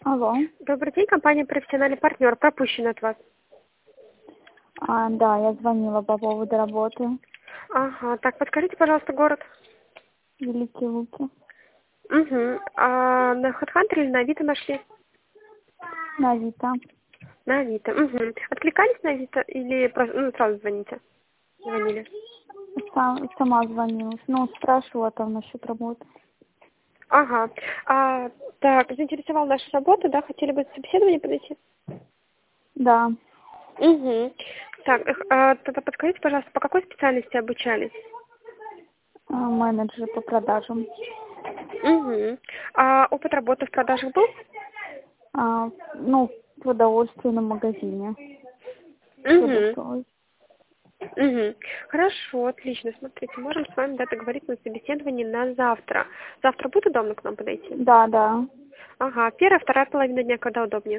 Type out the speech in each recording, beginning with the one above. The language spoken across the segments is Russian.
Алло. Добрый день, компания «Профессиональный партнер». Пропущен от вас. Да, я звонила по поводу работы. Ага, так, подскажите, пожалуйста, город. Великие Луки. Угу. А на HeadHunter или на Авито нашли? На Авито. На Авито. Угу. Откликались на Авито или сразу звоните? Звонили? Сама звонилась. Ну, спрашивала там насчет работы. Ага. Так, заинтересовала наша работа, да? Хотели бы собеседование подойти? Да. Угу. Так, тогда подскажите, пожалуйста, по какой специальности обучались? Менеджер по продажам. Угу. А опыт работы в продажах был? Ну, в продовольственном магазине. Угу. Продуктовый. Угу. Хорошо, отлично. Смотрите, можем с вами договориться на собеседование на завтра. Завтра будет удобно к нам подойти? Да, да. Ага, первая, вторая половина дня, когда удобнее?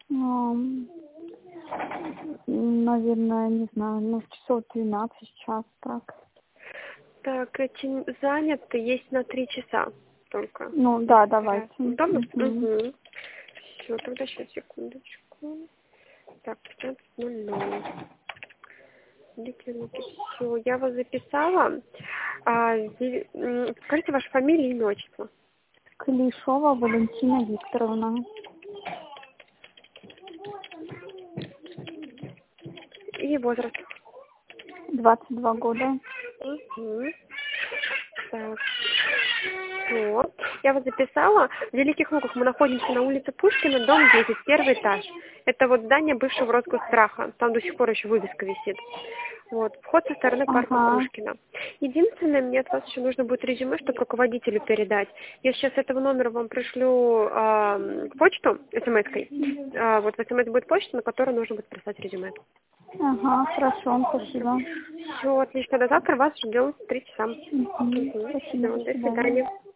Наверное, не знаю, часов 12 сейчас так. Так, очень заняты, есть на 3 часа только. Ну, да, давайте. Удобно? Угу. Угу. Все, тогда сейчас, секундочку. Так, 15:00. Все, я вас записала. Скажите вашу фамилию и имя, отчество. Клишова Валентина Викторовна. И возраст. 22 года. Угу. Так, вот. Я вас записала. В Великих Луках мы находимся на улице Пушкина, дом 10, первый этаж. Это вот здание бывшего Росгосстраха. Там до сих пор еще вывеска висит. Вот. Вход со стороны парка Пушкина. Единственное, мне от вас еще нужно будет резюме, чтобы руководителю передать. Я сейчас с этого номера вам пришлю почту смс-кой. Вот в смс будет почта, на которую нужно будет прислать резюме. Ага, хорошо, спасибо. Все, отлично. До завтра вас ждем в 3 часа. Спасибо, Всё, до до свидания. свидания.